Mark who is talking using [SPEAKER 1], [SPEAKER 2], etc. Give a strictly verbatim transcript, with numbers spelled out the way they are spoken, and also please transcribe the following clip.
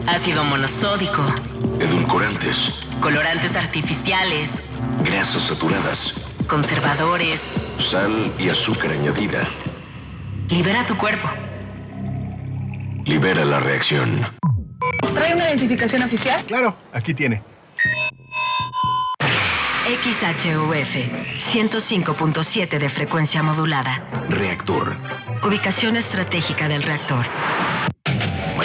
[SPEAKER 1] ácido monosódico,
[SPEAKER 2] edulcorantes,
[SPEAKER 1] colorantes artificiales,
[SPEAKER 2] grasas saturadas,
[SPEAKER 1] conservadores.
[SPEAKER 2] Sal y azúcar añadida.
[SPEAKER 1] Libera tu cuerpo.
[SPEAKER 2] Libera la reacción.
[SPEAKER 3] ¿Trae una identificación oficial?
[SPEAKER 4] Claro, aquí tiene.
[SPEAKER 1] X H U F, ciento cinco punto siete de frecuencia modulada.
[SPEAKER 2] Reactor.
[SPEAKER 1] Ubicación estratégica del reactor.